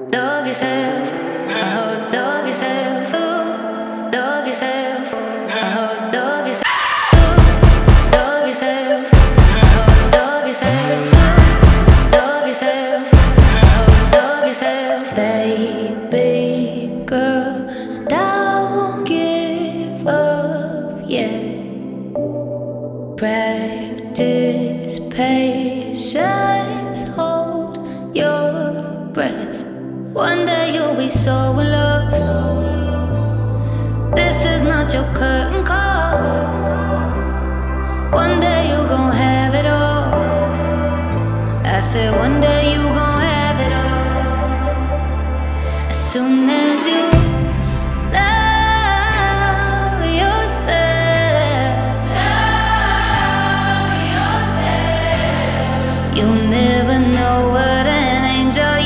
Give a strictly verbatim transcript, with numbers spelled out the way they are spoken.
Love yourself. Oh, love yourself. Ooh, love yourself. Oh, love yourself. Ooh, love yourself. Oh, love yourself. Ooh, love yourself. Oh, love yourself. Baby girl, don't give up yet. Practice patience. Hold your breath. One day you'll be so in love. This is not your curtain call. One day you're gonna have it all. I said one day